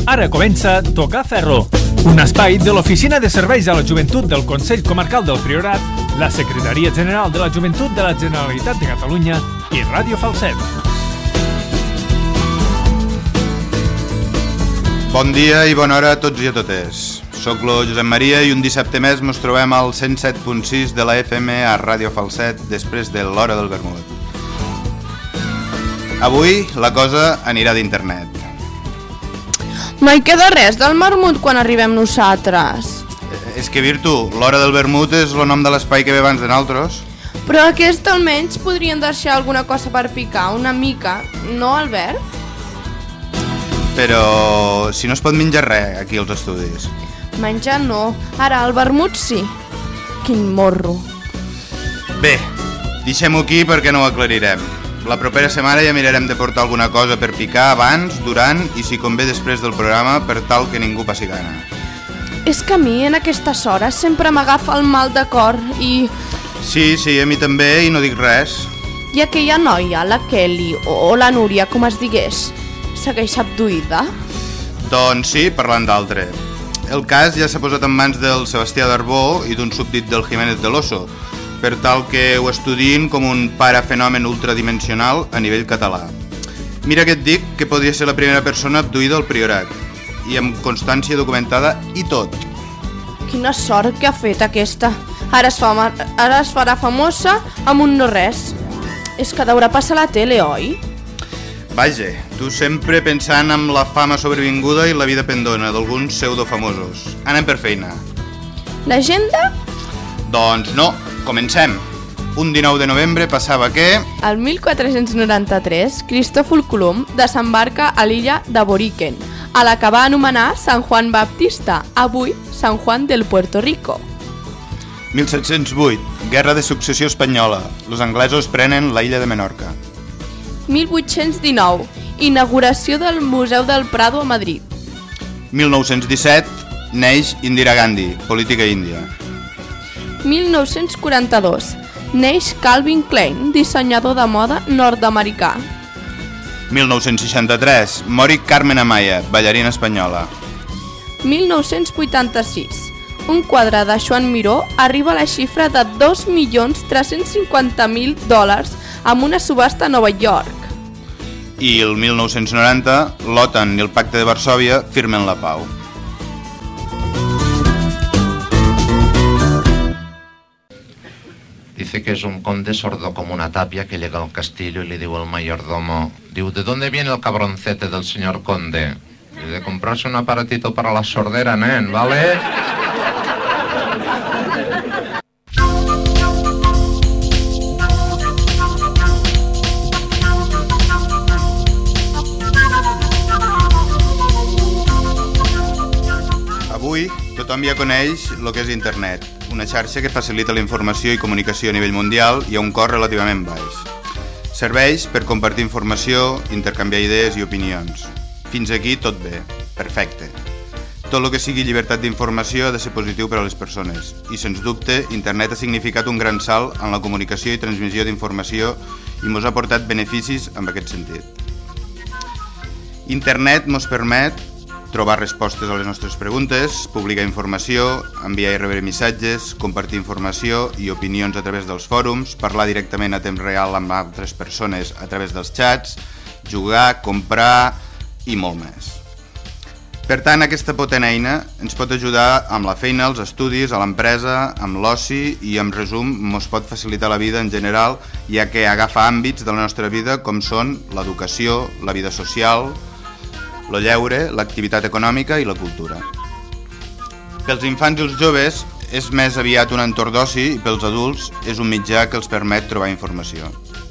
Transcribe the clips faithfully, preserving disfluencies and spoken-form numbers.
Ara comença Tocar Ferro, un espai de l'Oficina de Serveis a la Joventut del Consell Comarcal del Priorat, la Secretaria General de la Joventut de la Generalitat de Catalunya i Ràdio Falset. Bon dia i bona hora a tots i a totes. Soc lo Josep Maria i un dissabte més mos trobem al cent set punt sis de la F M a Ràdio Falset després de l'Hora del Vermut. Avui la cosa anirà d'internet. Mai queda res del vermut quan arribem nosaltres. És que, Virtu, l'Hora del Vermut és el nom de l'espai que ve abans de nosaltres. Però aquest almenys podrien deixar alguna cosa per picar, una mica, no, Albert? Però si no es pot menjar res aquí als estudis. Menjar no, ara el vermut sí. Quin morro. Bé, deixem-ho aquí perquè no ho aclarirem. La propera setmana ja mirarem de portar alguna cosa per picar abans, durant i si convé després del programa per tal que ningú passi gana. És que a mi en aquestes hores sempre m'agafa el mal de cor i... Sí, sí, a mi també i no dic res. I aquella noia, la Kelly o la Núria, com es digués, segueix abduïda? Doncs sí, parlant d'altre. El cas ja s'ha posat en mans del Sebastià Darbó i d'un súbdit del Jiménez de l'Oso, per tal que ho estudiïn com un parafenomen ultradimensional a nivell català. Mira que et dic que podria ser la primera persona abduïda al Priorat, i amb constància documentada i tot. Quina sort que ha fet aquesta. Ara es, fa, ara es farà famosa amb un no res. És que deurà passar a la tele, oi? Vaja, tu sempre pensant en la fama sobrevinguda i la vida pendona d'alguns pseudofamosos. Anem per feina. L'agenda? Doncs no, comencem. Un dinou de novembre passava que... El mil quatre-cents noranta-tres, Cristòfol Colom desembarca a l'illa de Boriken, a la que va anomenar Sant Juan Baptista, avui Sant Juan del Puerto Rico. mil set-cents vuit, Guerra de Successió Espanyola. Los anglesos prenen la illa de Menorca. mil vuit-cents dinou, inauguració del Museu del Prado a Madrid. mil nou-cents disset, neix Indira Gandhi, política índia. mil nou-cents quaranta-dos, neix Calvin Klein, dissenyador de moda nord-americà. mil nou-cents seixanta-tres, mori Carmen Amaya, ballarina espanyola. mil nou-cents vuitanta-sis, un quadre de Joan Miró arriba a la xifra de dos milions tres-cents cinquanta mil dòlars amb una subhasta a Nova York. I el mil nou-cents noranta, l'OTAN i el Pacte de Varsòvia firmen la pau. Dice que es un conde sordo como una tapia que llega al castillo y le digo al mayordomo, digo, ¿de dónde viene el cabroncete del señor conde? Y de comprarse un aparatito para la sordera, nen, ¿vale? Avui tothom ja coneix el que és internet, una xarxa que facilita la informació i comunicació a nivell mundial i a un cost relativament baix. Serveix per compartir informació, intercanviar idees i opinions. Fins aquí tot bé, perfecte. Tot el que sigui llibertat d'informació ha de ser positiu per a les persones i, sens dubte, internet ha significat un gran salt en la comunicació i transmissió d'informació i mos ha portat beneficis en aquest sentit. Internet mos permet trobar respostes a les nostres preguntes, publicar informació, enviar i rebre missatges, compartir informació i opinions a través dels fòrums, parlar directament a temps real amb altres persones a través dels xats, jugar, comprar i molt més. Per tant, aquesta potent eina ens pot ajudar amb la feina, els estudis, a l'empresa, amb l'oci i, en resum, ens pot facilitar la vida en general, ja que agafa àmbits de la nostra vida com són l'educació, la vida social, el lleure, l'activitat econòmica i la cultura. Pels infants i els joves és més aviat un entorn d'oci i pels adults és un mitjà que els permet trobar informació.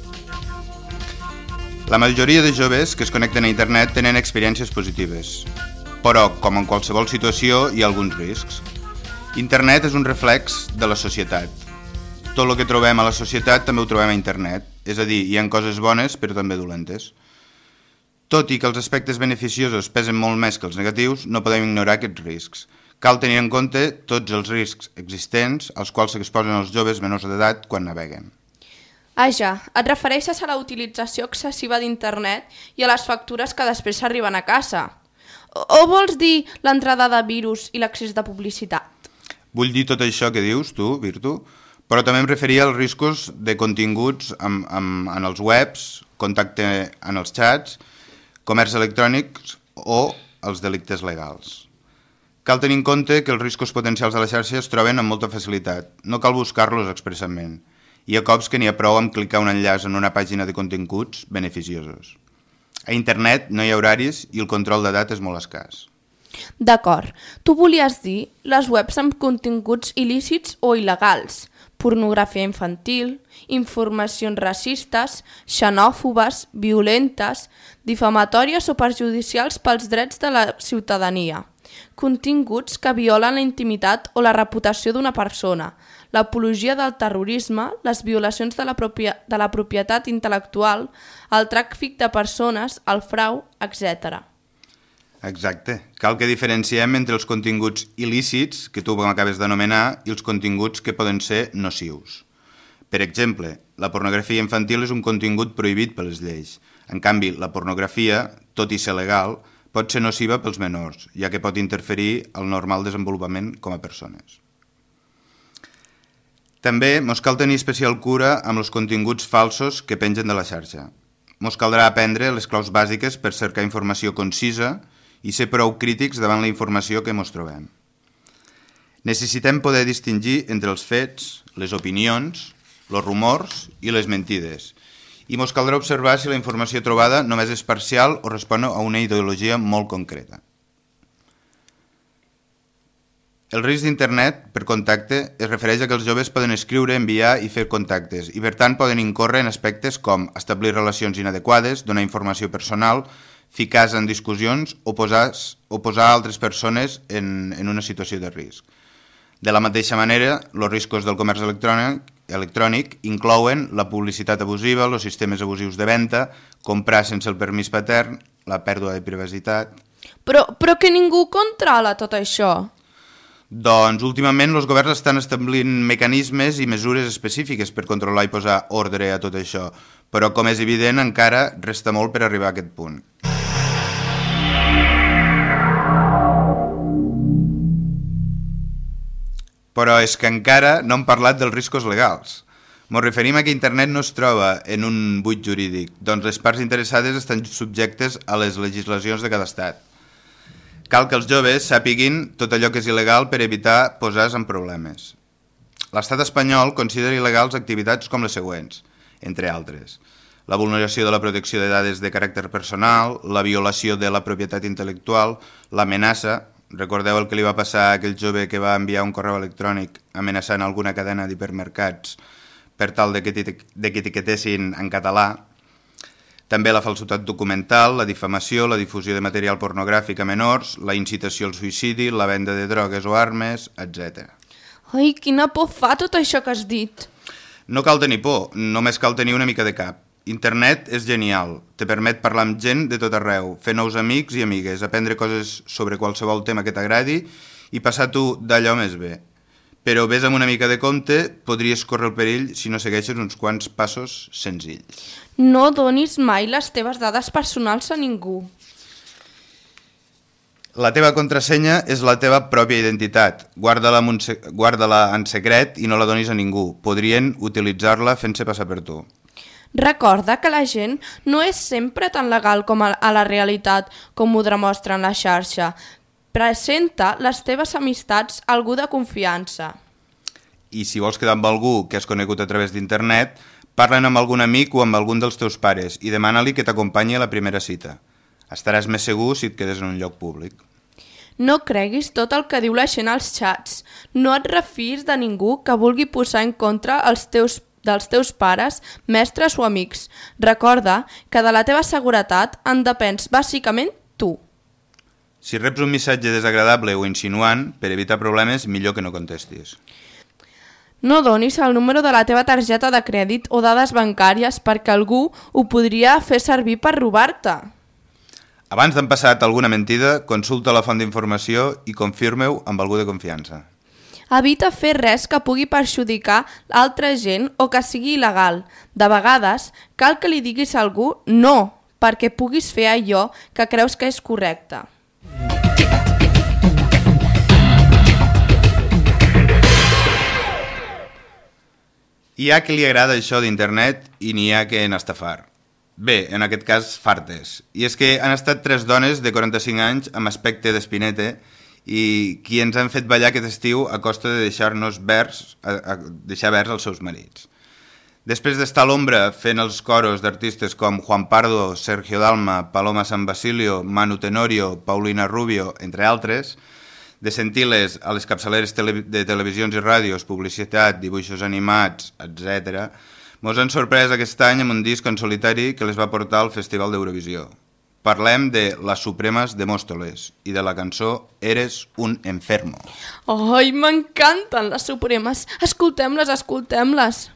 La majoria de joves que es connecten a internet tenen experiències positives, però, com en qualsevol situació, hi ha alguns riscs. Internet és un reflex de la societat. Tot el que trobem a la societat també ho trobem a internet, és a dir, hi ha coses bones però també dolentes. Tot i que els aspectes beneficiosos pesen molt més que els negatius, no podem ignorar aquests riscs. Cal tenir en compte tots els riscs existents als quals s'exposen els joves menors d'edat quan naveguen. Aja, et refereixes a la utilització excessiva d'internet i a les factures que després arriben a casa. O vols dir l'entrada de virus i l'accés de publicitat? Vull dir tot això que dius tu, Virtu, però també em referia als riscos de continguts en, en, en els webs, contacte en els xats, comerç electrònics o els delictes legals. Cal tenir en compte que els riscos potencials de la xarxa es troben amb molta facilitat. No cal buscar-los expressament. Hi ha cops que n'hi ha prou amb clicar un enllaç en una pàgina de continguts beneficiosos. A internet no hi ha horaris i el control d'edat és molt escàs. D'acord. Tu volies dir les webs amb continguts il·lícits o il·legals, pornografia infantil, informacions racistes, xenòfobes, violentes, difamatòries o perjudicials pels drets de la ciutadania, continguts que violen la intimitat o la reputació d'una persona, l'apologia del terrorisme, les violacions de la, propia, de la propietat intel·lectual, el tràfic de persones, el frau, etcètera. Exacte. Cal que diferenciem entre els continguts il·lícits, que tu m'acabes d'anomenar, i els continguts que poden ser nocius. Per exemple, la pornografia infantil és un contingut prohibit per les lleis. En canvi, la pornografia, tot i ser legal, pot ser nociva pels menors, ja que pot interferir al normal desenvolupament com a persones. També mos cal tenir especial cura amb els continguts falsos que pengen de la xarxa. Mos caldrà aprendre les claus bàsiques per cercar informació concisa i ser prou crítics davant la informació que mos trobem. Necessitem poder distingir entre els fets, les opinions, els rumors i les mentides, i mos caldrà observar si la informació trobada només és parcial o respon a una ideologia molt concreta. El risc d'internet per contacte es refereix a que els joves poden escriure, enviar i fer contactes i per tant poden incórrer en aspectes com establir relacions inadequades, donar informació personal, ficar-se en discussions o posar, o posar altres persones en, en una situació de risc. De la mateixa manera, els riscos del comerç electrònic electrònic inclouen la publicitat abusiva, els sistemes abusius de venda, comprar sense el permís patern, la pèrdua de privacitat... Però, però que ningú controla tot això. Doncs últimament els governs estan establint mecanismes i mesures específiques per controlar i posar ordre a tot això, però com és evident encara resta molt per arribar a aquest punt. Però és que encara no hem parlat dels riscos legals. Ens referim a que internet no es troba en un buit jurídic, doncs les parts interessades estan subjectes a les legislacions de cada estat. Cal que els joves sàpiguin tot allò que és il·legal per evitar posar-se en problemes. L'estat espanyol considera il·legals activitats com les següents, entre altres. La vulneració de la protecció de dades de caràcter personal, la violació de la propietat intel·lectual, l'amenaça. Recordeu el que li va passar a aquell jove que va enviar un correu electrònic amenaçant alguna cadena d'hipermercats per tal de que, de que etiquetessin en català. També la falsitat documental, la difamació, la difusió de material pornogràfic a menors, la incitació al suïcidi, la venda de drogues o armes, etcètera. Ai, quina por fa tot això que has dit. No cal tenir por, només cal tenir una mica de cap. Internet és genial, te permet parlar amb gent de tot arreu, fer nous amics i amigues, aprendre coses sobre qualsevol tema que t'agradi i passar tu d'allò més bé. Però vés amb una mica de compte, podries córrer el perill si no segueixes uns quants passos senzills. No donis mai les teves dades personals a ningú. La teva contrasenya és la teva pròpia identitat. Guarda-la en, guarda-la en secret i no la donis a ningú. Podrien utilitzar-la fent-se passar per tu. Recorda que la gent no és sempre tan legal com a la realitat com ho demostra en la xarxa. Presenta les teves amistats a algú de confiança. I si vols quedar amb algú que has conegut a través d'internet, parlen amb algun amic o amb algun dels teus pares i demana-li que t'acompanyi a la primera cita. Estaràs més segur si et quedes en un lloc públic. No creguis tot el que diu la gent als xats. No et refiïs de ningú que vulgui posar en contra els teus dels teus pares, mestres o amics. Recorda que de la teva seguretat en depens bàsicament tu. Si reps un missatge desagradable o insinuant, per evitar problemes, millor que no contestis. No donis el número de la teva targeta de crèdit o dades bancàries perquè algú ho podria fer servir per robar-te. Abans d'en passat alguna mentida, consulta la font d'informació i confirmeu amb algú de confiança. Evita fer res que pugui perjudicar l'altra gent o que sigui il·legal. De vegades, cal que li diguis a algú no, perquè puguis fer allò que creus que és correcte. Hi ha qui li agrada això d'internet i n'hi ha que n'estafar. Bé, en aquest cas, fartes. I és que han estat tres dones de quaranta-cinc anys amb aspecte d'espinete i qui ens han fet ballar aquest estiu a costa de deixar-nos vers, a, a deixar vers als seus marits. Després d'estar a l'ombra fent els coros d'artistes com Juan Pardo, Sergio Dalma, Paloma San Basilio, Manu Tenorio, Paulina Rubio, entre altres, de sentir-les a les capçaleres tele de televisions i ràdios, publicitat, dibuixos animats, etcètera, mos han sorprès aquest any amb un disc en solitari que les va portar al Festival d'Eurovisió. Parlem de Las Supremas de Móstoles i de la cançó Eres un enfermo. Ai, m'encanten les Supremes. Escoltem-les, escoltem-les.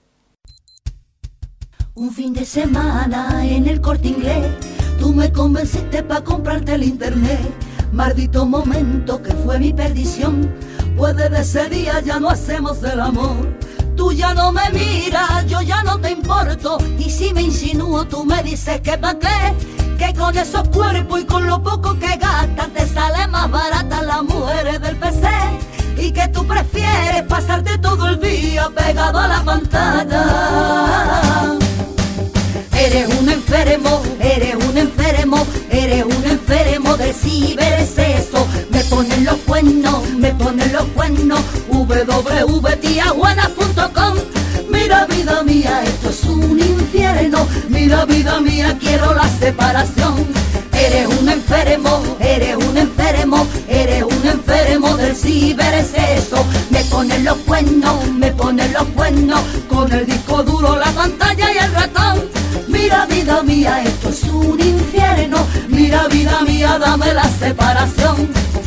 Un fin de semana en el Corte Inglés, tú me convenciste para comprarte el internet. Maldito momento que fue mi perdición, pues desde ese día ya no hacemos el amor. Tú ya no me miras, yo ya no te importo, y si me insinúo tú me dices que pa' qué, que con esos cuerpos y con lo poco que gastas te sale más barata las mujeres del P C, y que tú prefieres pasarte todo el día pegado a la pantalla. Eres un enfermo, eres un enfermo, eres un enfermo del cibersexo. Me ponen los cuernos, me ponen los cuernos, w w w punto tiajuana punto com. Mira vida mía, esto es un infierno, mira vida mía, quiero la separación. Eres un enfermo, eres un enfermo, eres un enfermo del cibersexo. Me ponen los cuernos, me ponen los cuernos, con el disco duro, la pantalla y el ratón. Mira vida mía, esto es un infierno, mira vida mía, dame la separación.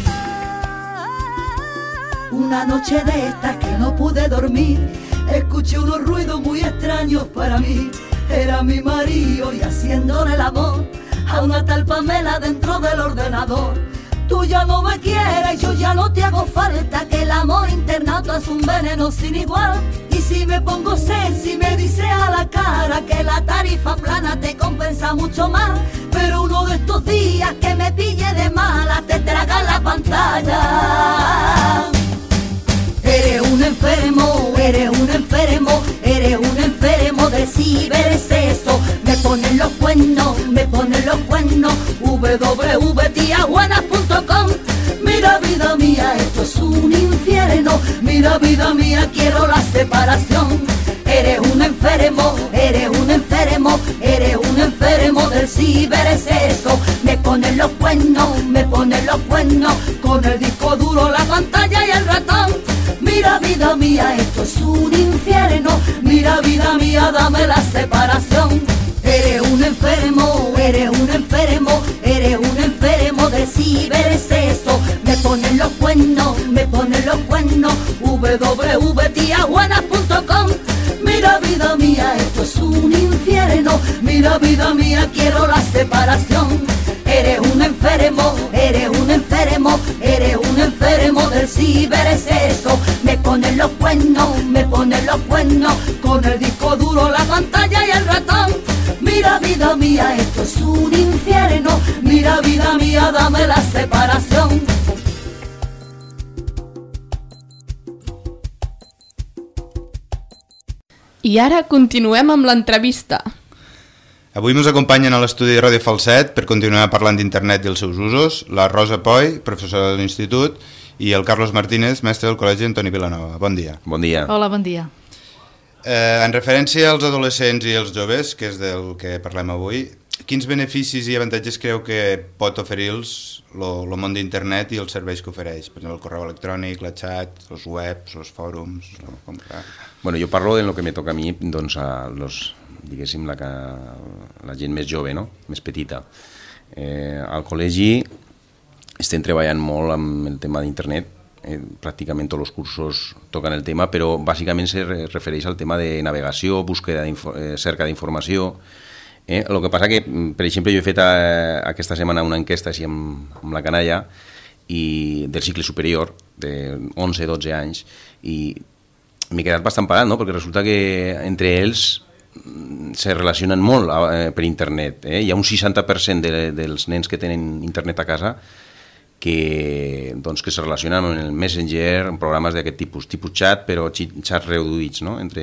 Una noche de estas que no pude dormir, escuché unos ruidos muy extraños para mí. Era mi marido y haciéndole el amor a una tal Pamela dentro del ordenador. Tú ya no me quieres, yo ya no te hago falta, que el amor internato es un veneno sin igual. Y si me pongo sexy me dice a la cara que la tarifa plana te compensa mucho más. Pero uno de estos días que me pille de mala te traga la pantalla. Eres un enfermo, eres un enfermo, eres un enfermo del cibersexo. Me ponen los cuernos, me ponen los cuernos, w w w punto tiajuana punto com. Mira vida mía, esto es un infierno, mira vida mía, quiero la separación. Eres un enfermo, eres un enfermo, eres un enfermo del cibersexo. Me ponen los cuernos, me ponen los cuernos, con el disco duro, la pantalla y el ratón. Mira vida mía, esto es un infierno, mira vida mía, dame la separación. Eres un enfermo, eres un enfermo, eres un enfermo del cibersexo. Me ponen los cuernos, me ponen los cuernos, w w w punto tiajuana punto com. Mira vida mía, esto es un infierno, mira vida mía, quiero la separación. Eres un enfermo, eres un enfermo, eres un enfermo del cibersexo. Me ponen los cuernos, me ponen los cuernos, con el disco duro, la pantalla y el ratón. Mira vida mía, esto es un infierno, mira vida mía, dame la separación. I ara continuem amb l'entrevista. Avui ens acompanyen a l'estudi de Ràdio Falset per continuar parlant d'internet i els seus usos la Rosa Poi, professora de l'Institut, i el Carlos Martínez, mestre del Col·legi Antoni Vilanova. Bon dia. Bon dia. Hola, bon dia. Eh, en referència als adolescents i els joves, que és del que parlem avui, quins beneficis i avantatges creu que pot oferir-los el món d'internet i els serveis que ofereix? Per exemple, el correu electrònic, la xat, els webs, els fòrums... Com... Bueno, jo parlo de lo que me toca a mi, doncs, a los, diguéssim, la, la gent més jove, no? Més petita. Eh, al col·legi estem treballant molt amb el tema d'internet, eh, pràcticament tots els cursos toquen el tema, però bàsicament se refereix al tema de navegació, búsqueda eh, cerca d'informació. Eh? El que passa que, per exemple, jo he fet a, aquesta setmana una enquesta així amb, amb la canalla i del cicle superior, de onze dotze anys, i m'he quedat bastant parat, no? Perquè resulta que entre ells se relacionen molt eh, per internet. Eh? Hi ha un seixanta per cent de, dels nens que tenen internet a casa que, doncs, que se relacionen amb el Messenger, en programes d'aquest tipus, tipus xat, però xats reduïts, no? entre,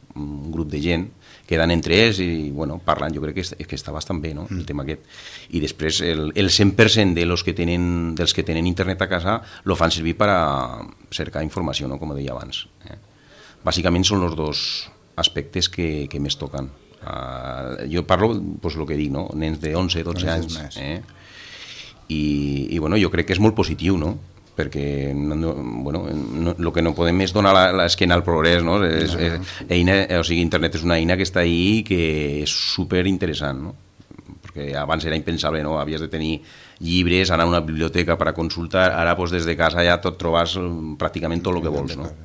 un grup de gent, queden entre ells i bueno, parlant, jo crec que, que està bastant bé, no? El tema aquest. I després el, el cent per cent de los que tenen, dels que tenen internet a casa lo fan servir per a cercar informació, no? Com deia abans. Eh? Bàsicament són els dos aspectes que, que més toquen. Uh, jo parlo, pues, el que dic, no? Nens de onze, dotze anys. Eh? I, I bueno, jo crec que és molt positiu, no? Perquè no, bueno, no, el que no podem és donar l'esquena al progrés, no? És, és, eina, o sigui, internet és una eina que està ahí i que és superinteressant, no? Perquè abans era impensable, no? Havies de tenir llibres, anar a una biblioteca per a consultar, ara pues, des de casa ja tot trobes pràcticament tot el que vols, no?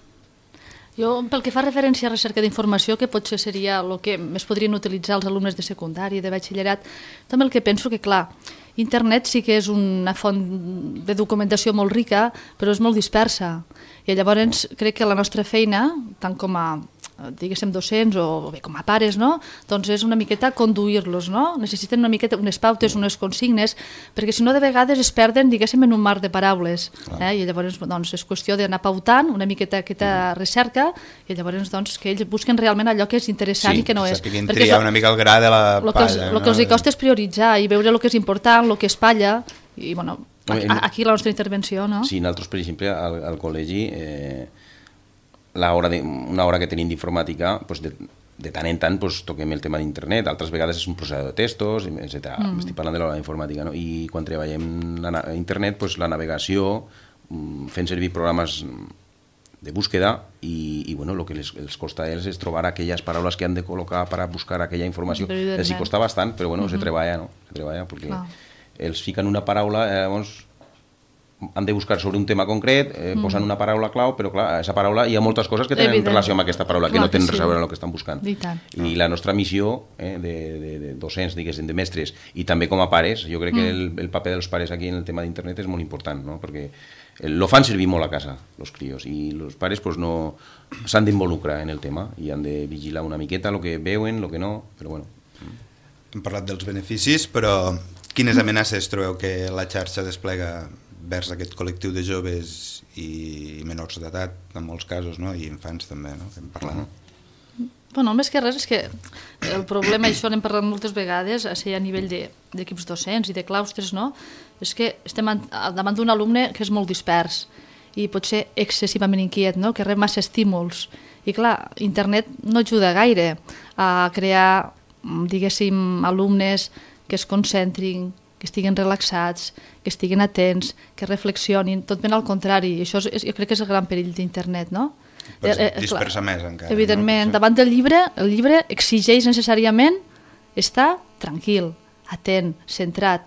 Jo, pel que fa referència a recerca d'informació, que potser seria el que més podrien utilitzar els alumnes de secundari, de batxillerat, també el que penso que, clar, internet sí que és una font de documentació molt rica, però és molt dispersa. I llavors crec que la nostra feina, tant com a diguéssim docents o bé com a pares, no? Doncs és una miqueta conduir-los, no? Necessiten una miqueta unes pautes, unes consignes, perquè si no de vegades es perden, diguéssim, en un mar de paraules. Eh? I llavors doncs, és qüestió d'anar pautant una miqueta aquesta recerca i llavors doncs, que ells busquen realment allò que és interessant sí, i que no és. Sí, que triar una mica el gra de la lo palla. Que els, no? El que els costa és prioritzar i veure el que és important, el que es palla, i bueno, aquí la nostra intervenció, no? Sí, nosaltres, per exemple, al, al col·legi, eh, la hora de, una hora que tenim d'informàtica, pues de, de tant en tant pues, toquem el tema d'internet, altres vegades és un processador de textos, etcètera. Mm. Estic parlant de l'hora d'informàtica, no? I quan treballem a internet, pues, la navegació, fent servir programes de búsqueda i, i bueno, el que les, els costa a ells és trobar aquelles paraules que han de col·locar per a buscar aquella informació. Els hi costa bastant, però bueno, mm-hmm. se treballa, no? Se treballa, perquè ah. els fiquen una paraula, eh, llavors han de buscar sobre un tema concret, eh, mm. posen una paraula clau, però clar, a aquesta paraula hi ha moltes coses que tenen Evident. relació amb aquesta paraula, clar, que no tenen res a veure amb el que estan buscant. I, I la nostra missió eh, de, de, de docents, diguéssim, de mestres, i també com a pares, jo crec mm. que el, el paper dels pares aquí en el tema d'internet és molt important, no? Perquè lo fan servir molt a casa, els crios, i els pares pues, no s'han d'involucrar en el tema i han de vigilar una miqueta el que veuen, el que no, però bueno. Hem parlat dels beneficis, però quines amenaces trobeu que la xarxa desplega vers aquest col·lectiu de joves i menors d'edat, en molts casos, no? I infants també, no? Que hem parlat. Bueno, més que res és que el problema, això n'hem parlat moltes vegades, a nivell d'equips de, docents i de claustres, no? És que estem davant d'un alumne que és molt dispers i pot ser excessivament inquiet, no? Que rep massa estímuls. I clar, internet no ajuda gaire a crear, diguéssim, alumnes que es concentrin, que estiguin relaxats, que estiguin atents, que reflexionin, tot ben al contrari. I això és, jo crec que és el gran perill d'internet, no? Pues eh, eh, dispersa més encara. Evidentment, no? davant del llibre, el llibre exigeix necessàriament estar tranquil, atent, centrat.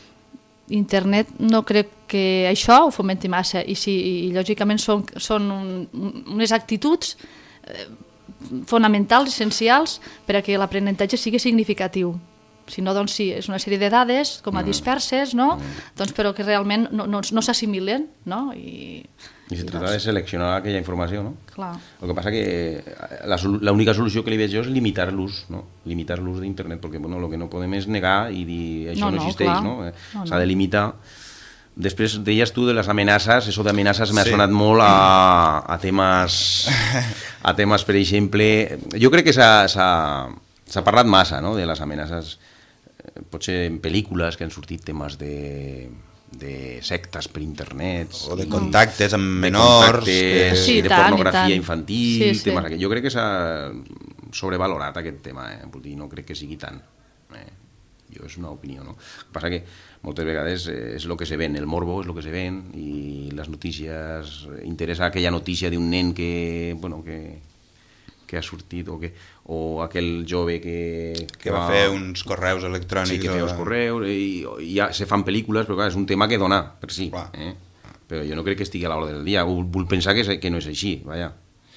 Internet no crec que això ho fomenti massa i, sí, i lògicament són, són un, unes actituds eh, fonamentals, essencials, per a que l'aprenentatge sigui significatiu. Si no, doncs sí, és una sèrie de dades com a disperses, no? Doncs, però que realment no, no, no s'assimilen, no? I, I se trata doncs... de seleccionar aquella informació, no? Clar. El que passa que l'única solució que li veig jo és limitar l'ús, no? Limitar l'ús d'internet, perquè bueno, el que no podem és negar i dir això no, no, no existeix, clar. no? no S'ha no. de limitar. Després deies tu de les amenaces, això d'amenaces m'ha sí. sonat molt a, a temes, a temes, per exemple... Jo crec que s'ha parlat massa, no?, de les amenaces. Potser en pel·lícules que han sortit temes de, de sectes per internet o de contactes amb menors, de, contactes, sí, de tant, pornografia infantil, sí, sí. temes aquells. Jo crec que s'ha sobrevalorat aquest tema, eh? Vull dir, no crec que sigui tant. Eh? Jo és una opinió, no? El que passa que moltes vegades és el que se ven, el morbo és el que se ven i les notícies, interessa aquella notícia d'un nen que, bueno, que, que ha sortit o, que, o aquell jove que... Que va, va fer uns correus electrònics. Sí, que feia uns correus i, i ja se fan pel·lícules, però clar, és un tema que dona per si. Eh? Però jo no crec que estigui a l'hora del dia. Vull pensar que, és, que no és així, vaja.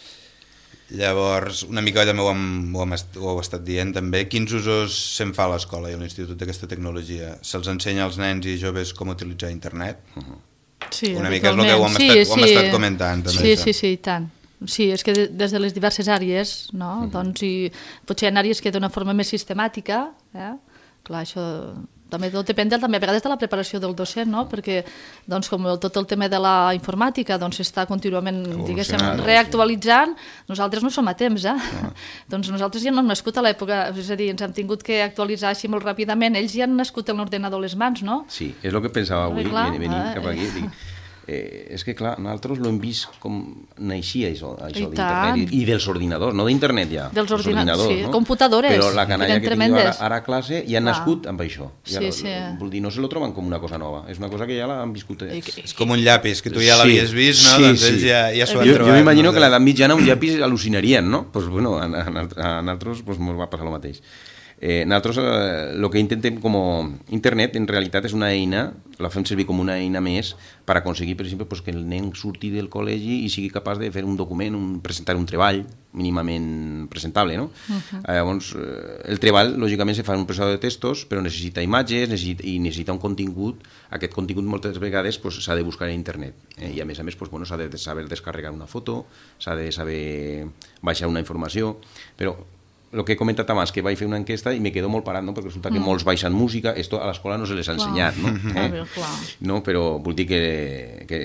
Llavors, una mica també ho, hem, ho, hem est, ho heu estat dient també, quins usos se'n fa a l'escola i a l'institut d'aquesta tecnologia? Se'ls ensenya als nens i joves com utilitzar internet? Uh-huh. Sí, una mica és el que ho hem, sí, estat, sí. ho hem estat comentant. També, sí, això. sí, sí, i tant. Sí, és que des de les diverses àrees, no? Uh-huh. Doncs, i potser hi ha àrees que d'una forma més sistemàtica, eh? Clar, això també tot depèn també a vegades de la preparació del docent, no? Perquè doncs, com tot el tema de la informàtica doncs, està contínuament diguéssim, reactualitzant, nosaltres no som a temps, eh? No. Doncs nosaltres ja no hem nascut a l'època, és a dir, ens hem tingut que actualitzar així molt ràpidament, ells ja han nascut en l'ordenador a les mans, no? Sí, és el que pensava avui, clar, venint eh, cap aquí, dic, Eh, és que clar, nosaltres l'hem vist com naixia això, això I d'internet i, i dels ordinadors, no d'internet ja dels ordinadors, sí, no? computadores, però la canalla que tinc ara, ara a classe ja han clar. nascut amb això ja, sí, sí. Vol dir, no se lo troben com una cosa nova, és una cosa que ja l'han viscut eh. És com un llapis, que tu ja l'havies vist, no? Sí, Doncs sí. ells ja, ja s'ho han jo, trobat. jo m'imagino no? que a l'edat mitjana un llapis al·lucinarien, no? Pues bueno, a, a, a nosaltres pues, ens va passar el mateix. Eh, nosaltres el eh, que intentem com internet en realitat és una eina, la fem servir com una eina més per aconseguir, per exemple, pues, que el nen surti del col·legi i sigui capaç de fer un document, un, presentar un treball mínimament presentable, no? Uh-huh. eh, llavors, eh, el treball, lògicament, se fa en un processador de textos, però necessita imatges necessita, i necessita un contingut. Aquest contingut moltes vegades s'ha pues, de buscar en internet eh, i a més a més pues, bueno, s'ha de saber descarregar una foto, s'ha de saber baixar una informació, però el que he comentat abans, que vaig fer una enquesta i me quedo molt parat, no? Perquè resulta que mm. molts baixen música, esto a l'escola no se les ha clar. ensenyat, no? Eh? Clar. No, però vull dir que, que,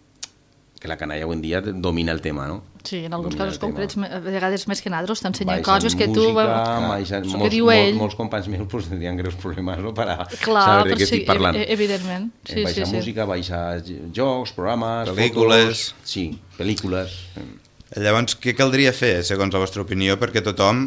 que la canalla avui en dia domina el tema, no? Sí, en alguns domina casos concrets, a vegades més que nosaltres, t'ensenyen baixen coses que tu... Música, baixen, molts, que diu ell. Molts, molts companys meus pues, tindrien greus problemes no? per a clar, saber de què sí, estic parlant. Evidentment. Sí, eh, baixa sí, música, sí. baixa jocs, programes, pel·lícules... Fotos, sí, pel·lícules... Llavors, què caldria fer, segons la vostra opinió, perquè tothom...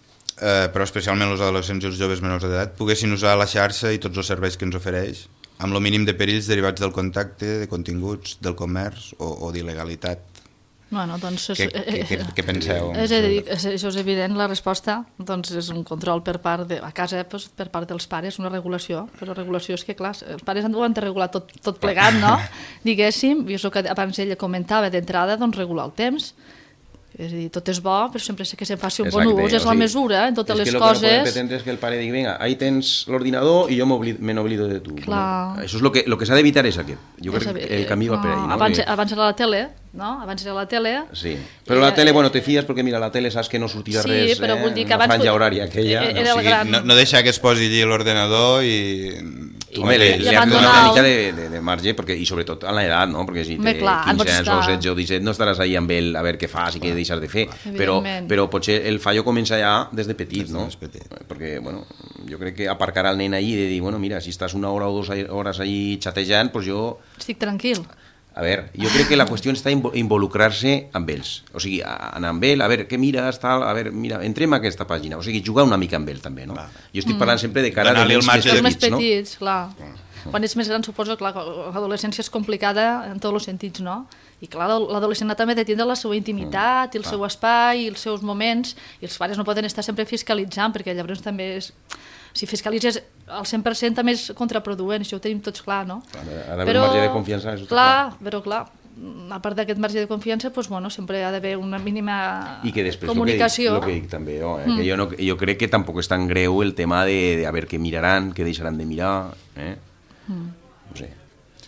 Eh, però especialment els adolescents i els joves menors d'edat, poguessin usar la xarxa i tots els serveis que ens ofereix, amb el mínim de perills derivats del contacte, de continguts, del comerç o, o d'il·legalitat. Bueno, doncs... És, què, què, què, què penseu? És a dir, això és evident, la resposta doncs és un control per part de... A casa, doncs, per part dels pares, una regulació, però regulació és que, clar, els pares han de regular tot, tot plegat, no? Diguéssim, i és el que abans ella comentava d'entrada, doncs regular el temps. És a dir, tot és bo, però sempre que se'n faci un Exacte, bon ús, és o la sigui, mesura en totes les coses. És que coses. el que no podem pretendre és que el pare digui, vinga, ahí tens l'ordinador i jo me n'oblido de tu. Clar. No? Això és el que, lo que s'ha d'evitar és aquest. Jo és crec que el camí va per ahí. No? Abans, que... abans era la tele, no? Abans era la tele. Sí, però la tele, bueno, te fies perquè mira, la tele saps que no sortirà sí, res, però eh? vull dir que una abans... franja horària aquella. Era no? O sigui, gran... no, no deixar que es posi allí l'ordenador i... Home, li, li has de donar una mica de, de, de marge, perquè, i sobretot a l'edat, no? Perquè si té clar, quinze anys o setze o disset no estaràs ahí amb ell a veure què fas i què deixes de fer, però, però potser el fallo comença ja des de petit, no? Petit. Perquè, bueno, jo crec que aparcar el nen ahí i de dir, bueno, mira, si estàs una hora o dues hores ahí xatejant, doncs jo... Estic tranquil. A veure, jo crec que la qüestió està en involucrar-se amb ells. O sigui, anar amb ell, a veure, què mires, tal, a veure, mira, entrem a aquesta pàgina. O sigui, jugar una mica amb ell, també, no? Va. Jo estic parlant sempre de cara a nens més petits, més petits, no? clar. Quan ets més gran, suposo, clar, l'adolescència és complicada en tots els sentits, no? I clar, l'adolescent també ha de tindre la seva intimitat, i el seu espai, i els seus moments, i els pares no poden estar sempre fiscalitzant, perquè llavors també és... Si fiscalitzes al cent per cent també és contraproduent, això ho tenim tots clar, no? Ha d'haver un marge de confiança. Clar, clar, però clar, a part d'aquest marge de confiança, doncs, bueno, sempre ha d'haver una mínima I que després, comunicació. El que, el que dic també, no? eh? mm. que jo, no, jo crec que tampoc és tan greu el tema de, de a veure què miraran, què deixaran de mirar, eh? Mm. No sé.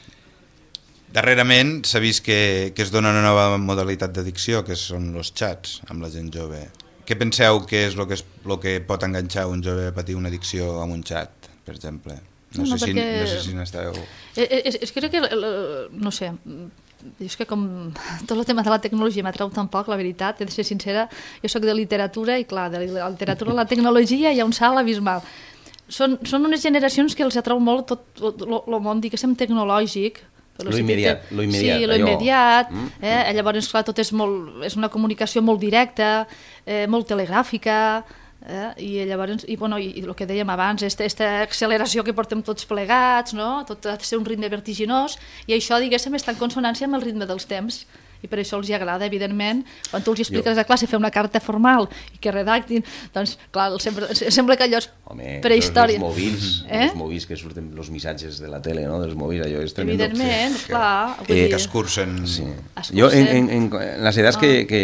Darrerament s'ha vist que, que es dona una nova modalitat d'addicció, que són els xats amb la gent jove. Què penseu que és el que, és, lo que pot enganxar un jove a patir una addicció amb un xat, per exemple? No, no, sé, si, no sé si n'esteu... És, és que crec que, no sé, és que com tot el tema de la tecnologia m'atrau tan poc, la veritat, he de ser sincera, jo sóc de literatura i clar, de la literatura a la tecnologia hi ha un salt abismal. Són, són unes generacions que els atrau molt tot el món, diguéssim, tecnològic, lo immediat, lo immediat, sí, lo immediat, eh? Llavors, clar, tot és, molt, és una comunicació molt directa, eh, molt telegràfica, eh? I llavors, i, bueno, i, i el que dèiem abans, aquesta acceleració que portem tots plegats, no? Tot ha de ser un ritme vertiginós, i això, diguéssim, està en consonància amb el ritme dels temps, i per això els hi agrada, evidentment, quan tu els expliques a classe fer una carta formal i que redactin, doncs, clar, sempre, sembla que allò és Home, prehistòria. Els mòbils, eh? els mòbils que surten, els missatges de la tele, no? dels mòbils, allò és tremendo. Evidentment, sí. clar. Que, eh, que escursen. Sí. escursen. Jo, en, en, en, en les edats ah. que, que,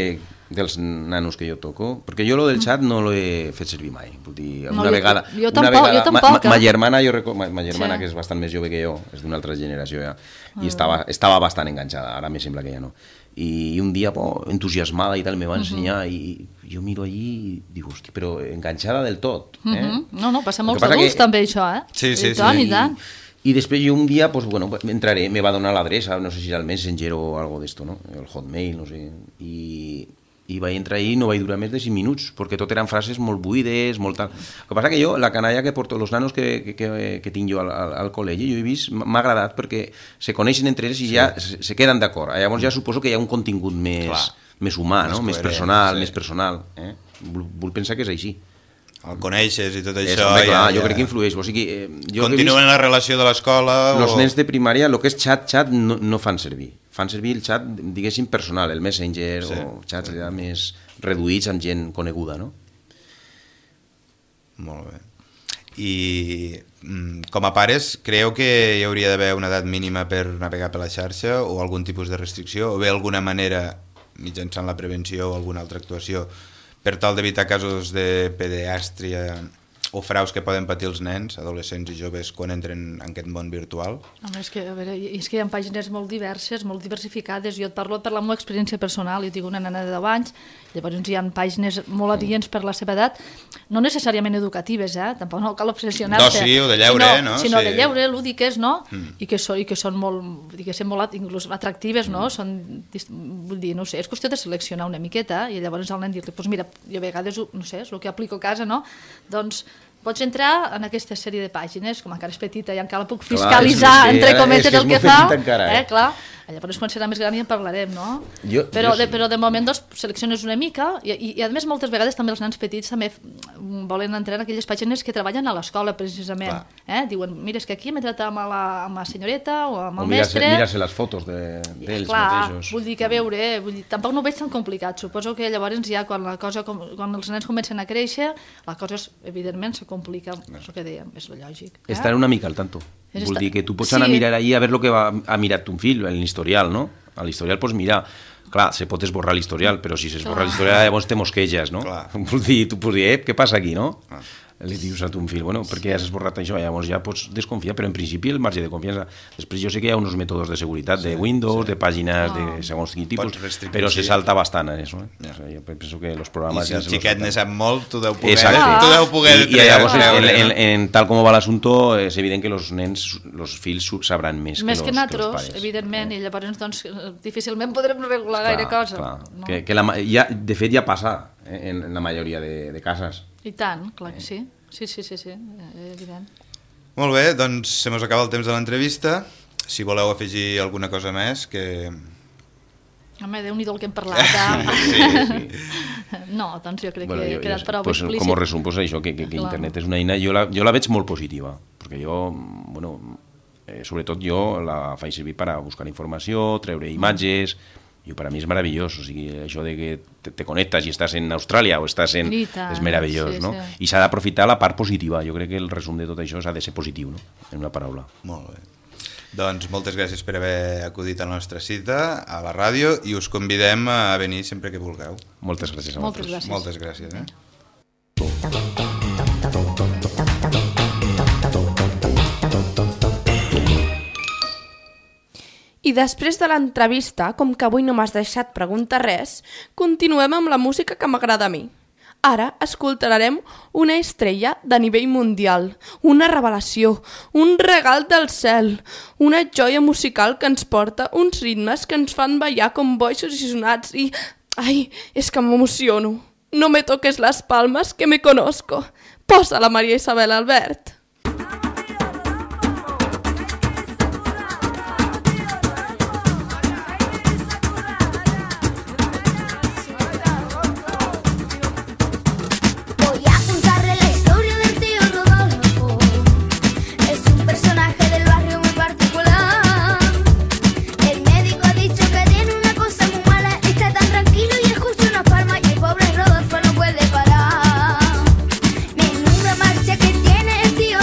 dels nanos que jo toco, perquè jo lo del xat no l'he fet servir mai. Vull dir, No, una jo- vegada... jo una tampoc, vegada, jo tampoc, Ma, ma, ma eh? germana, jo reco- ma, ma germana Sí. que és bastant més jove que jo, és d'una altra generació ja, i estava, estava bastant enganxada, ara me sembla que ja no. I un dia, po, entusiasmada i tal, me va ensenyar i jo miro allí i dic, hosti, però enganxada del tot. Eh? Mhm. No, no, passa a El que molts passa adults que- també això, eh? Sí, sí, I tant, sí. i tant. I després jo un dia, pues, bueno, entraré, me va donar l'adreça, no sé si era el Messenger o algo d'esto, no? El Hotmail, no sé, i, i vaig entrar ahí i no vaig durar més de cinc minuts, perquè tot eren frases molt buides, molt tal. El que passa que jo, la canalla que porto, els nanos que, que, que, que tinc jo al, al, al col·legi, jo he vist, m'ha agradat perquè se coneixen entre ells i sí. ja se, se queden d'acord. Llavors ja suposo que hi ha un contingut més, Clar. més humà, Més no? més coherent, personal, sí. més personal. Eh? Vull, vull pensar que és així. El coneixes i tot És, això... home, clar, ja, jo ja. crec que influeix. O sigui, eh, jo que he Continuen vist- la relació de l'escola... Els o... nens de primària, el que és xat, xat, no, no fan servir. Fan servir el xat, diguéssim, personal, el Messenger Sí. o xats ja més reduïts amb gent coneguda, no? Molt bé. I mm, com a pares, creieu que hi hauria d'haver una edat mínima per navegar per la xarxa o algun tipus de restricció o bé alguna manera, mitjançant la prevenció o alguna altra actuació, per tal d'evitar casos de pederàstria o fraus que poden patir els nens, adolescents i joves quan entren en aquest món virtual? Home, és que, a veure, és que hi ha pàgines molt diverses, molt diversificades. Jo et parlo per la meva experiència personal. Jo tinc una nena de deu anys, llavors hi ha pàgines molt adients per la seva edat, no necessàriament educatives, eh? Tampoc no cal obsessionar-se. No, sí, o de lleure, sinó, no? Sinó Sí. de lleure, lúdiques, no? Mm. I, que són, I que són molt, diguéssim, molt inclús atractives, no? Són, dis- vull dir, no sé, és qüestió de seleccionar una miqueta i llavors al nen dir-li, doncs mira, jo a vegades, ho- no sé, és el que aplico a casa, no? Doncs pots entrar en aquesta sèrie de pàgines, com encara és petita i encara puc Clar, fiscalitzar, és que- entre és cometes, que és el que molt fa. petita encara, eh? Eh, clar. Llavors, quan serà més gran ja en parlarem, no? Jo- però, jo de, sí. però de moment doncs, selecciones una mica i, i, i a més moltes vegades també els nens petits també f- volen entrar en aquelles pàgines que treballen a l'escola precisament. Eh? Diuen, mira, és que aquí m'he entrat amb la, amb la senyoreta o amb O el mira-se mestre. mira les fotos de- d'ells Clar, mateixos. vull dir que a veure, eh, vull dir, tampoc no ho veig tan complicat. Suposo que llavors ja quan, la cosa, com, quan els nens comencen a créixer, la cosa és, evidentment se complica, és el que dèiem, és lo lògic. Eh? Estar una mica al tanto. És Vull estar- dir que tu pots Sí. anar a mirar ahí a veure el que va, ha mirat ton fill, en l'historial, no? A l'historial pots mirar. Clar, se pot esborrar l'historial, però si s'esborra Clar. l'historial llavors te mosqueges, no? Clar. Vull dir, tu pots dir, eh, què passa aquí, no? Li dius a ton fill, bueno, per què has esborrat això? Llavors ja pots desconfiar, però en principi el marge de confiança. Després jo sé que hi ha uns mètodes de seguretat de Windows, de pàgines de segons quin tipus, Pots restringir, però se sí. salta bastant en això. Eh? O sigui, jo penso que els I programes si ja el se los xiquet saltan. ne sap molt, tu deu poder, Exacte. tu deu poder I, i treure, llavors, en, treure, en, no? en tal com va l'assumpto, és evident que els nens, els fills sabran més, Més que, que los, que los nosaltres, pares. evidentment, i llavors doncs, eh, difícilment podrem regular Clar, gaire cosa. clar. No? Que, que la, ma- ja, de fet ja passa eh, en, en la majoria de, de cases. I tant, clar que sí. Sí, sí, sí, sí, eh, evident. Molt bé, doncs se mos acaba el temps de l'entrevista. Si voleu afegir alguna cosa més, que... Home, Déu-n'hi-do el que hem parlat. Eh? Sí, sí. No, doncs jo crec Bueno, que jo, he quedat prou pues, explícit. com a resum, pues això, que, que, que Clar. internet és una eina, jo la, jo la veig molt positiva, perquè jo, bueno, eh, sobretot jo la faig servir per a buscar informació, treure imatges, i per a mi és meravellós, o sigui, això de que te, te connectes i estàs en Austràlia o estàs en... I tant, és meravellós, sí, no? sí. I s'ha d'aprofitar la part positiva, jo crec que el resum de tot això s'ha de ser positiu, no? En una paraula. Molt bé. Doncs moltes gràcies per haver acudit a la nostra cita a la ràdio i us convidem a venir sempre que vulgueu. Moltes gràcies a Moltes vosaltres. gràcies. Moltes gràcies. Eh? I després de l'entrevista, com que avui no m'has deixat preguntar res, continuem amb la música que m'agrada a mi. Ara escoltarem una estrella de nivell mundial, una revelació, un regal del cel, una joia musical que ens porta uns ritmes que ens fan ballar com boixos i sonats i... Ai, és que m'emociono. No me toques las palmas que me conozco. Posa la Maria Isabel Albert. Voy a contarle la historia del tío Rodolfo. Es un personaje del barrio muy particular. El médico ha dicho que tiene una cosa muy mala. Está tan tranquilo y escucha una palma y el pobre Rodolfo no puede parar. Menuda marcha que tiene el tío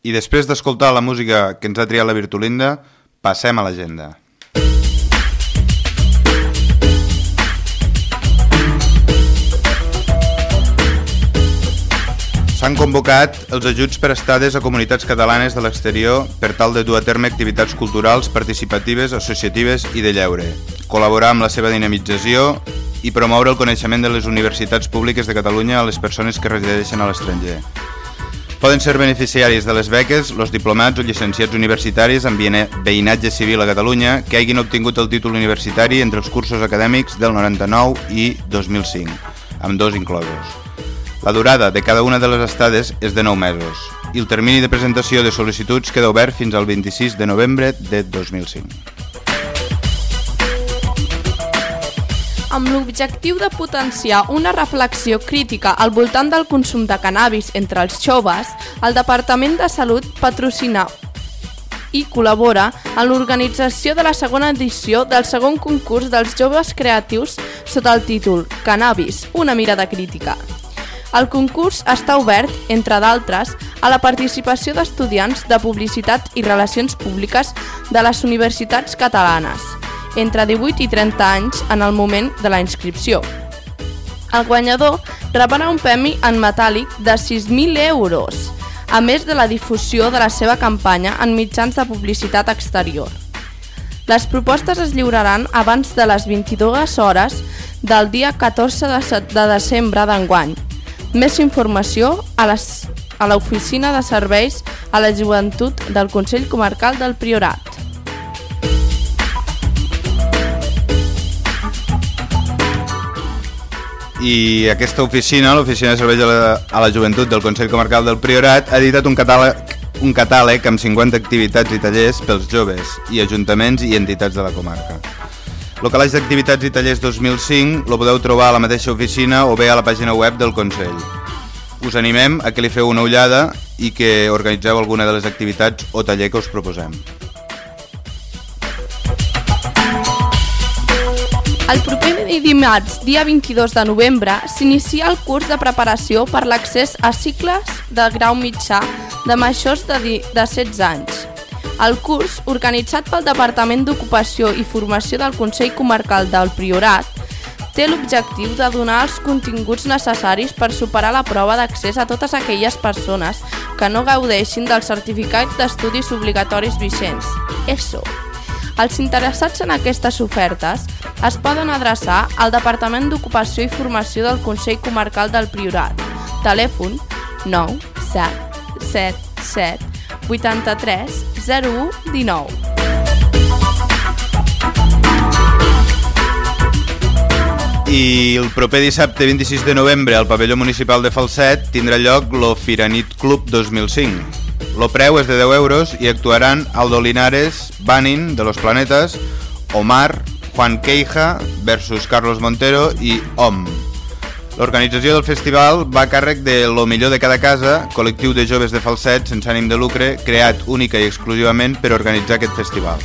I després d'escoltar la música que ens ha triat la Virtulinda, passem a l'agenda. S'han convocat els ajuts per estades a comunitats catalanes de l'exterior per tal de dur a terme activitats culturals, participatives, associatives i de lleure, col·laborar amb la seva dinamització i promoure el coneixement de les universitats públiques de Catalunya a les persones que resideixen a l'estranger. Poden ser beneficiaris de les beques els diplomats o llicenciats universitaris amb veïnatge civil a Catalunya que hagin obtingut el títol universitari entre els cursos acadèmics del noranta-nou i dos mil cinc, amb dos inclosos. La durada de cada una de les estades és de nou mesos i el termini de presentació de sol·licituds queda obert fins al vint-i-sis de novembre de dos mil cinc. Amb l'objectiu de potenciar una reflexió crítica al voltant del consum de cannabis entre els joves, el Departament de Salut patrocina i col·labora en l'organització de la segona edició del segon concurs dels joves creatius sota el títol Cannabis, una mirada crítica. El concurs està obert, entre d'altres, a la participació d'estudiants de Publicitat i Relacions Públiques de les universitats catalanes, entre divuit i trenta anys en el moment de la inscripció. El guanyador rebrà un premi en metàl·lic de sis mil euros, a més de la difusió de la seva campanya en mitjans de publicitat exterior. Les propostes es lliuraran abans de les vint-i-dues hores del dia catorze de desembre d'enguany. Més informació a l'Oficina de Serveis a la Joventut del Consell Comarcal del Priorat. I aquesta oficina, l'Oficina de Serveis a la, a la Joventut del Consell Comarcal del Priorat, ha editat un catàleg, un catàleg amb cinquanta activitats i tallers pels joves i ajuntaments i entitats de la comarca. El calaix d'activitats i tallers dos mil cinc lo podeu trobar a la mateixa oficina o bé a la pàgina web del Consell. Us animem a que li feu una ullada i que organitzeu alguna de les activitats o taller que us proposem. El proper dimarts, dia vint-i-dos de novembre, s'inicia el curs de preparació per l'accés a cicles de grau mitjà de majors de, de setze anys. El curs, organitzat pel Departament d'Ocupació i Formació del Consell Comarcal del Priorat, té l'objectiu de donar els continguts necessaris per superar la prova d'accés a totes aquelles persones que no gaudeixin del certificat d'estudis obligatoris vigents, E S O. Els interessats en aquestes ofertes es poden adreçar al Departament d'Ocupació i Formació del Consell Comarcal del Priorat, telèfon nou set set set vuitanta-tres zero u dinou. I el proper dissabte vint-i-sis de novembre al pavelló municipal de Falset tindrà lloc lo Firanit Club dos mil cinc. Lo preu és de deu euros i actuaran Aldo Linares, Banin, de Los Planetas, Omar, Juan Queija versus Carlos Montero i O M. L'organització del festival va a càrrec de Lo Millor de Cada Casa, col·lectiu de joves de Falset sense ànim de lucre, creat única i exclusivament per organitzar aquest festival.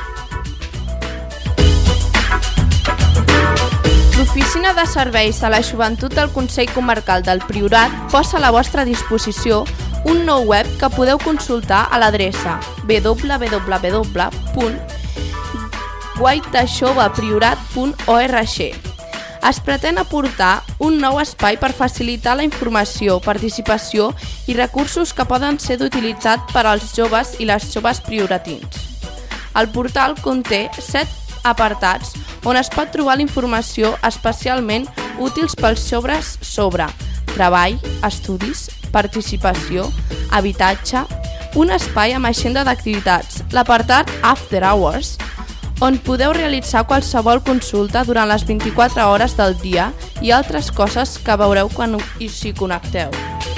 L'Oficina de Serveis a la Joventut del Consell Comarcal del Priorat posa a la vostra disposició un nou web que podeu consultar a l'adreça w w w punt guaitajovepriorat punt org. Es pretén aportar un nou espai per facilitar la informació, participació i recursos que poden ser d'utilitzat per als joves i les joves prioratins. El portal conté set apartats on es pot trobar la informació especialment útils pels joves sobre treball, estudis, participació, habitatge, un espai amb agenda d'activitats, l'apartat After Hours, on podeu realitzar qualsevol consulta durant les vint-i-quatre hores del dia i altres coses que veureu quan s'hi connecteu.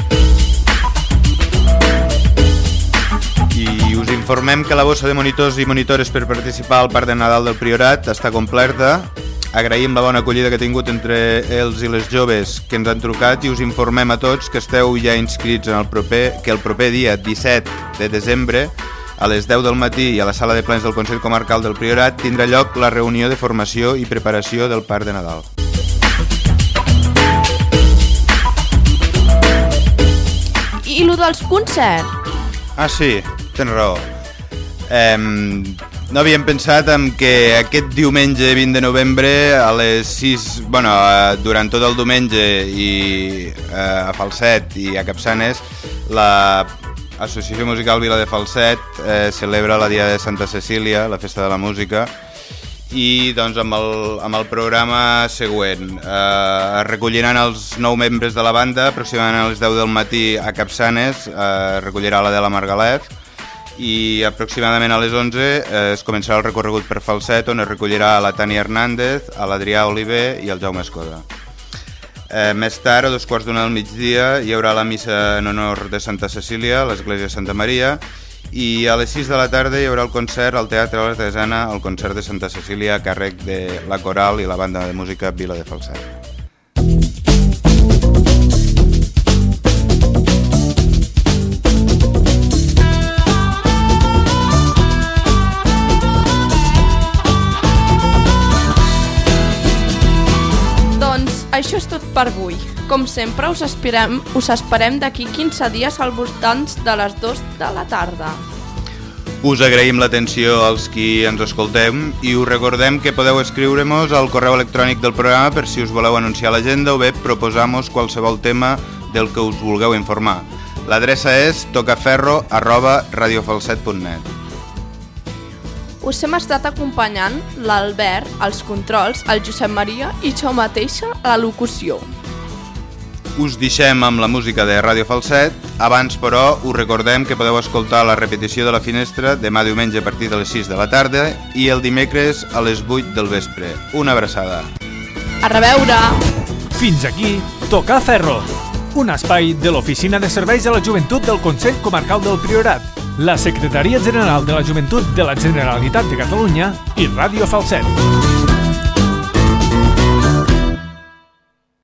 I us informem que la bossa de monitors i monitores per participar al Parc de Nadal del Priorat està completa. Agraïm la bona acollida que ha tingut entre els i les joves que ens han trucat i us informem a tots que esteu ja inscrits en el proper, que el proper dia disset de desembre a les deu del matí i a la sala de plens del Consell Comarcal del Priorat tindrà lloc la reunió de formació i preparació del Parc de Nadal. I lo dels concerts? Ah, sí, tens raó. Eh, no havíem pensat en que aquest diumenge vint de novembre a les sis, bueno, durant tot el diumenge i eh, a Falset i a Capçanes, la Associació Musical Vila de Falset eh, celebra la Dia de Santa Cecília, la festa de la música, i doncs amb el, amb el programa següent. Eh, es recolliran els nou membres de la banda, aproximadament a les deu del matí a Capçanes, eh, recollirà la de la Margalef, i aproximadament a les onze eh, es començarà el recorregut per Falset, on es recollirà a la Tània Hernández, a l'Adrià Oliver i al Jaume Escoda. Eh, més tard, a dos quarts d'una del migdia, hi haurà la missa en honor de Santa Cecília a l'església de Santa Maria, i a les sis de la tarda hi haurà el concert al Teatre Artesana, el concert de Santa Cecília a càrrec de la Coral i la banda de música Vila de Falset. Això és tot per avui. Com sempre, us esperem, us esperem d'aquí quinze dies al voltant de les dues de la tarda. Us agraïm l'atenció als qui ens escoltem i us recordem que podeu escriure-nos al correu electrònic del programa per si us voleu anunciar l'agenda o bé proposar-nos qualsevol tema del que us vulgueu informar. L'adreça és tocaferro arroba radiofalset punt net. Us hem estat acompanyant l'Albert, els controls, el Josep Maria i jo mateixa a la locució. Us deixem amb la música de Ràdio Falset. Abans, però, us recordem que podeu escoltar la repetició de la finestra demà diumenge a partir de les sis de la tarda i el dimecres a les vuit del vespre. Una abraçada. A reveure! Fins aquí, Tocar Ferro, un espai de l'Oficina de Serveis a la Joventut del Consell Comarcal del Priorat, la Secretaria General de la Joventut de la Generalitat de Catalunya i Ràdio Falset.